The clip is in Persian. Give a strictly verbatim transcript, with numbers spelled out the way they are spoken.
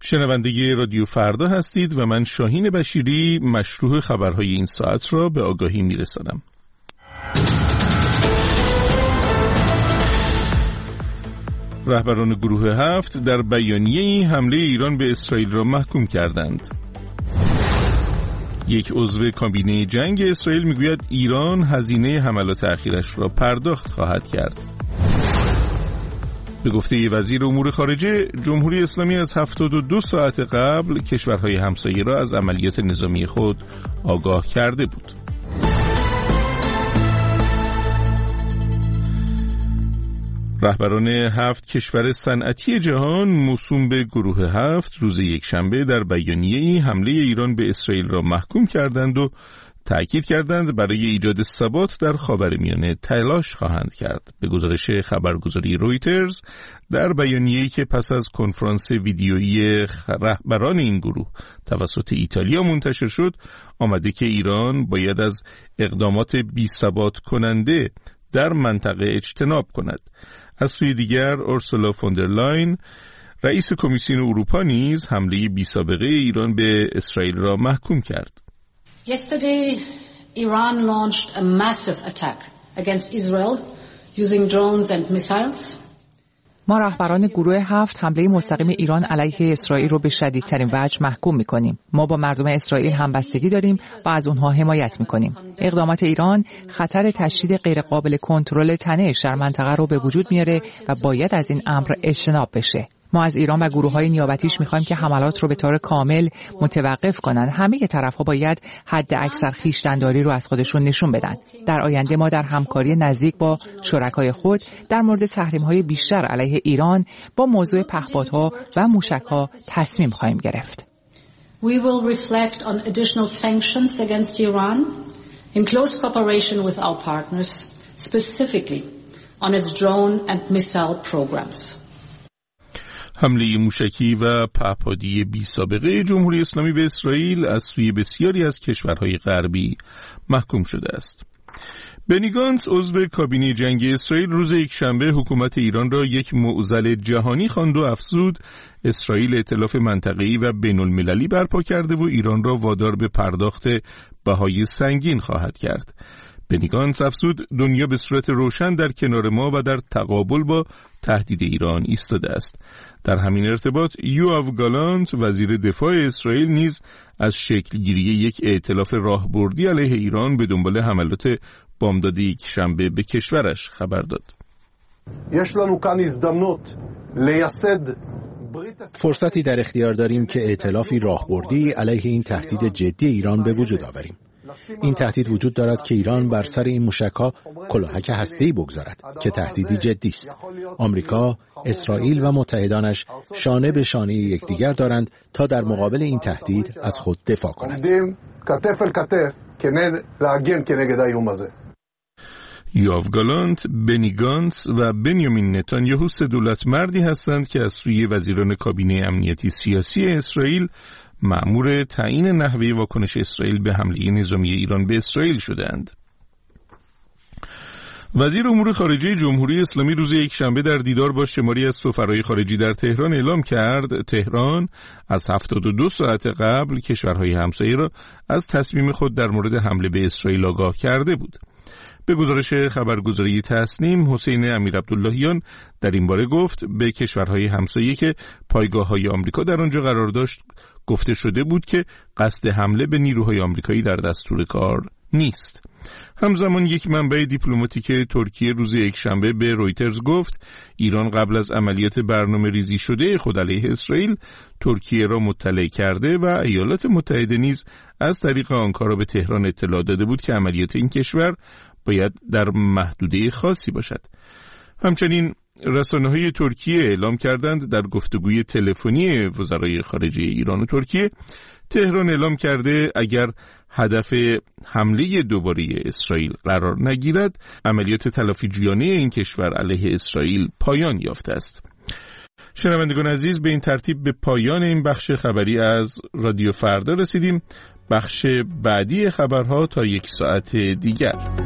شنونده رادیو فردا هستید و من شاهین بشیری مشروح خبرهای این ساعت را به آگاهی میرسانم. رهبران گروه هفت در بیانیه‌ای حمله ایران به اسرائیل را محکوم کردند. یک عضو کابینه جنگ اسرائیل میگوید ایران هزینه حملات اخیرش را پرداخت خواهد کرد. به گفته وزیر امور خارجه، جمهوری اسلامی از هفتاد و دو ساعت قبل کشورهای همسایه را از عملیات نظامی خود آگاه کرده بود. رهبران هفت کشور صنعتی جهان موسوم به گروه هفت روز یکشنبه در بیانیه‌ای حمله ایران به اسرائیل را محکوم کردند و تأکید کردند برای ایجاد ثبات در خاورمیانه تلاش خواهند کرد. به گزارش خبرگزاری رویترز، در بیانیه‌ای که پس از کنفرانس ویدیویی رهبران این گروه توسط ایتالیا منتشر شد، آمده که ایران باید از اقدامات بی‌ثبات کننده در منطقه اجتناب کند. از سوی دیگر، اورسولا فوندرلاین، رئیس کمیسیون اروپا، نیز حمله بی‌سابقه ایران به اسرائیل را محکوم کرد. Yesterday, Iran launched a massive attack against Israel using drones and missiles. ما رهبران گروه هفت حمله مستقیم ایران علیه اسرائیل رو به شدیدترین وجه محکوم می‌کنیم. ما با مردم اسرائیل همبستگی داریم و از اونها حمایت می‌کنیم. اقدامات ایران خطر تشدید غیرقابل کنترل تنش در منطقه رو به وجود میاره و باید از این امر اجتناب بشه. ما از ایران و گروه‌های نیابتیش می‌خوایم که حملات رو به طور کامل متوقف کنن. همه طرف‌ها باید حد اکثر خویشتن‌داری رو از خودشون نشون بدن. در آینده ما در همکاری نزدیک با شرکای خود در مورد تحریم‌های بیشتر علیه ایران با موضوع پهپادها و موشک‌ها تصمیم خواهیم گرفت. We will reflect on additional sanctions against Iran in close cooperation with our partners, specifically on its drone and missile programs. حمله موشکی و پهپادی بی سابقه جمهوری اسلامی به اسرائیل از سوی بسیاری از کشورهای غربی محکوم شده است. بنی گانتز، عضو کابینه جنگ اسرائیل، روز یکشنبه حکومت ایران را یک معضل جهانی خواند و افزود اسرائیل ائتلاف منطقه‌ای و بین‌المللی برپا کرده و ایران را وادار به پرداخت بهای سنگین خواهد کرد. بنی گانتز افزود دنیا به صورت روشن در کنار ما و در تقابل با تهدید ایران ایستاده است. در همین ارتباط یوآو گالانت، وزیر دفاع اسرائیل، نیز از شکل گیری یک ائتلاف راهبردی علیه ایران به دنبال حملات بامداد یکشنبه به کشورش خبر داد. فرصتی در اختیار داریم که ائتلافی راهبردی علیه این تهدید جدی ایران به وجود آوریم. این تهدید وجود دارد که ایران بر سر این موشک‌ها کلاهک هسته‌ای بگذارد که تهدیدی جدی است. آمریکا، اسرائیل و متحدانش شانه به شانه یکدیگر دارند تا در مقابل این تهدید از خود دفاع کنند. یوآو گالانت، بنی گانتز و بنیامین نتانیاهو سه دولت مردی هستند که از سوی وزیران کابینه امنیتی سیاسی اسرائیل مأمور تعیین نحوه واکنش اسرائیل به حمله نظامی ایران به اسرائیل شدند. وزیر امور خارجه جمهوری اسلامی روز یکشنبه در دیدار با شماری از سفرای خارجی در تهران اعلام کرد تهران از هفتاد و دو ساعت قبل کشورهای همسایه را از تصمیم خود در مورد حمله به اسرائیل آگاه کرده بود. به گزارش خبرگزاری تسنیم، حسین امیرعبداللهیان در این باره گفت به کشورهای همسایه که پایگاه‌های آمریکا در آنجا قرار داشت گفته شده بود که قصد حمله به نیروهای آمریکایی در دستور کار نیست. همزمان یک منبع دیپلماتیک ترکیه روز یکشنبه به رویترز گفت ایران قبل از عملیات برنامه ریزی شده خود علیه اسرائیل ترکیه را مطلع کرده و ایالات متحده نیز از طریق آنکارا به تهران اطلاع داده بود که عملیات این کشور باید در محدوده خاصی باشد. همچنین رسانه‌های ترکیه اعلام کردند در گفتگوی تلفنی وزرای خارجه ایران و ترکیه تهران اعلام کرده اگر هدف حمله دوباره اسرائیل قرار نگیرد عملیات تلافی جویانه این کشور علیه اسرائیل پایان یافته است. شنوندگان عزیز، به این ترتیب به پایان این بخش خبری از رادیو فردا رسیدیم. بخش بعدی خبرها تا یک ساعت دیگر.